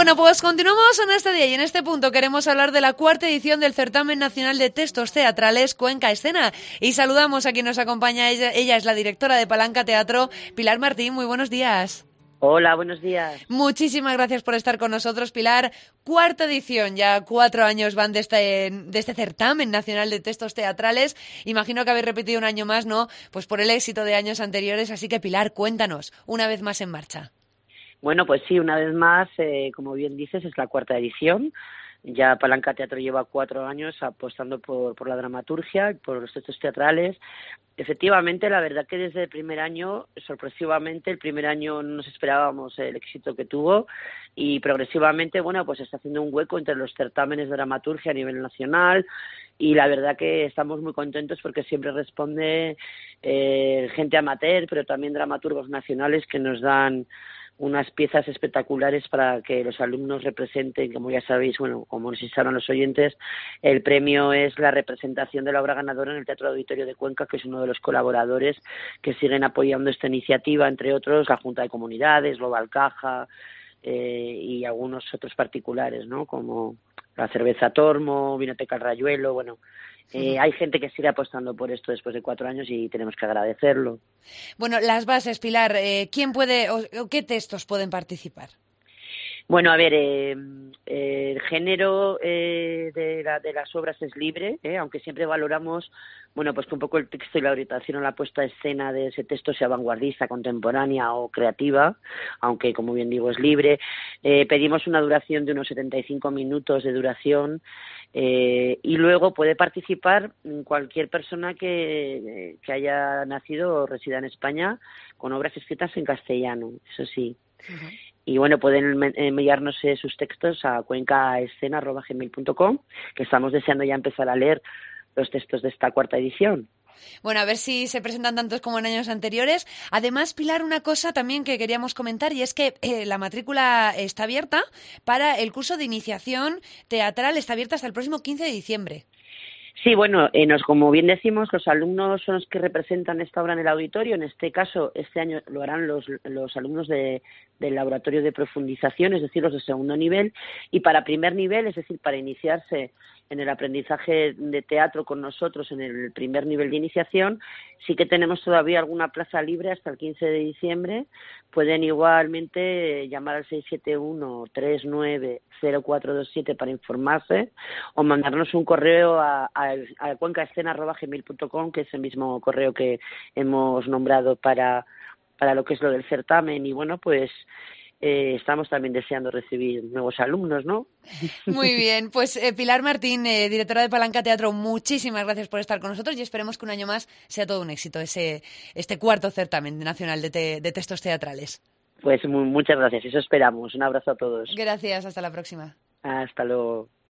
Bueno, pues continuamos en este día y en este punto queremos hablar de la cuarta edición del Certamen Nacional de Textos Teatrales Cuenca Escena. Y saludamos a quien nos acompaña. Ella es la directora de Palanca Teatro, Pilar Martín. Muy buenos días. Hola, buenos días. Muchísimas gracias por estar con nosotros, Pilar. Cuarta edición, ya 4 años van de este Certamen Nacional de Textos Teatrales. Imagino que habéis repetido un año más, ¿no? Pues por el éxito de años anteriores. Así que, Pilar, cuéntanos, una vez más en marcha. Bueno, pues sí, una vez más, como bien dices, es la cuarta edición. Ya Palanca Teatro lleva 4 años apostando por la dramaturgia, por los textos teatrales. Efectivamente, la verdad que desde el primer año, sorpresivamente, el primer año no nos esperábamos el éxito que tuvo y progresivamente, bueno, pues está haciendo un hueco entre los certámenes de dramaturgia a nivel nacional y la verdad que estamos muy contentos porque siempre responde gente amateur, pero también dramaturgos nacionales que nos dan unas piezas espectaculares para que los alumnos representen, como ya sabéis, bueno, como nos sabrán los oyentes, el premio es la representación de la obra ganadora en el Teatro Auditorio de Cuenca, que es uno de los colaboradores que siguen apoyando esta iniciativa, entre otros la Junta de Comunidades, Global Caja y algunos otros particulares, ¿no? Como la Cerveza Tormo, Vinoteca El Rayuelo, bueno. Hay gente que sigue apostando por esto después de 4 años y tenemos que agradecerlo. Bueno, las bases, Pilar, ¿quién puede o qué textos pueden participar? Bueno, a ver, el género de las obras es libre, aunque siempre valoramos, bueno, pues que un poco el texto y la orientación o la puesta a escena de ese texto sea vanguardista, contemporánea o creativa, aunque, como bien digo, es libre. Pedimos una duración de unos 75 minutos de duración y luego puede participar cualquier persona que haya nacido o resida en España con obras escritas en castellano, eso sí. Uh-huh. Y bueno, pueden enviarnos sus textos a cuencaescena@gmail.com, que estamos deseando ya empezar a leer los textos de esta cuarta edición. Bueno, a ver si se presentan tantos como en años anteriores. Además, Pilar, una cosa también que queríamos comentar y es que la matrícula está abierta para el curso de iniciación teatral, está abierta hasta el próximo 15 de diciembre. Sí, bueno, como bien decimos, los alumnos son los que representan esta obra en el auditorio. En este caso, este año lo harán los alumnos del laboratorio de profundización, es decir, los de segundo nivel. Y para primer nivel, es decir, para iniciarse en el aprendizaje de teatro con nosotros en el primer nivel de iniciación, sí que tenemos todavía alguna plaza libre hasta el 15 de diciembre. Pueden igualmente llamar al 671-390427 para informarse o mandarnos un correo a cuencaescena@gmail.com, que es el mismo correo que hemos nombrado para lo que es lo del certamen. Y bueno, pues estamos también deseando recibir nuevos alumnos, ¿no? Muy bien, pues Pilar Martín, directora de Palanca Teatro, muchísimas gracias por estar con nosotros y esperemos que un año más sea todo un éxito este cuarto certamen nacional de textos teatrales. Pues muchas gracias, eso esperamos. Un abrazo a todos. Gracias, hasta la próxima. Hasta luego.